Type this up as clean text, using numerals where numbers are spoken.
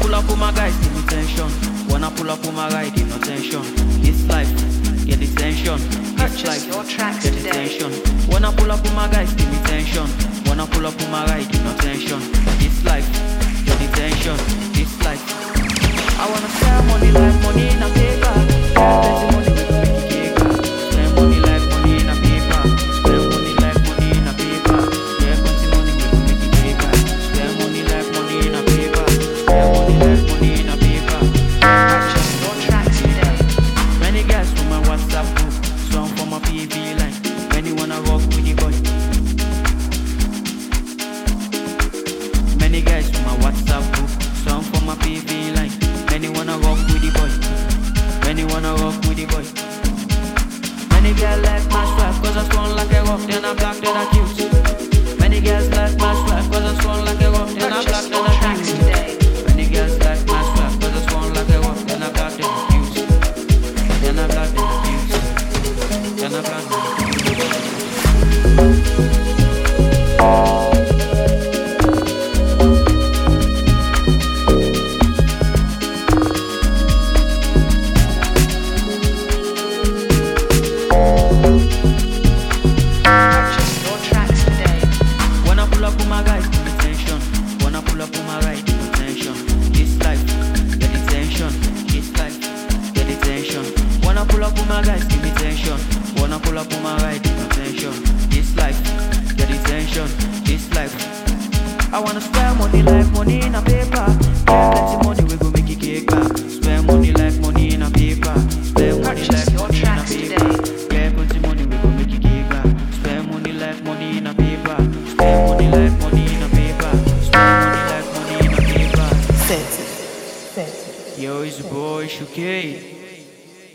pull up with my guys, give me tension. Wanna pull up with my ride, give no tension. This life, get the tension. This life, Purchase your tracks get the today. tension. Wanna pull up with my guys, give me tension. Wanna pull up with my ride, give no tension. This life, get the tension. This life, I wanna spend money like money in a paper. Get plenty money, we gon' make it cake. Spend money like money in a paper. Spend money like money in a paper. Get plenty money, we gon' make it cake. Spend money like money in a paper. Spend money like money in a paper. Purchase your tracks today. Many guys from my WhatsApp group, some from my PV line. Many wanna rock with the boy. Many guys from my WhatsApp group, some from my PV line. Many wanna rock with the boy. Many wanna rock with the boy. Many girls like my swag, cause I strong like a rock, then I black, then I cute. Many girls like my swag, cause I strong like a rock, then I black, Purchase then your I tracks cute. today. Many girls like my swag, cause I strong like a rock, then I black, then I cute. Then I black, then I cute. Then I black, then I Purchase your tracks today. Wanna pull up with my guys, give me tension. Wanna pull up with my ride, give me tension. This life, get the tension. This life, get the tension. Wanna pull up with my guys, give me tension. Wanna pull up with my ride, give me tension. This life, get the tension. This life, I wanna spend money like money in a paper. Get plenty money, we go make it cake back. Spend money like money in a paper. Spend money Purchase like your money in a tracks paper. today. Get plenty money, we go make it cake back. Spend money like money in a paper. Spend money like money in a paper. Spend money like money in a paper. Set. Yo, it's your boy Shuki.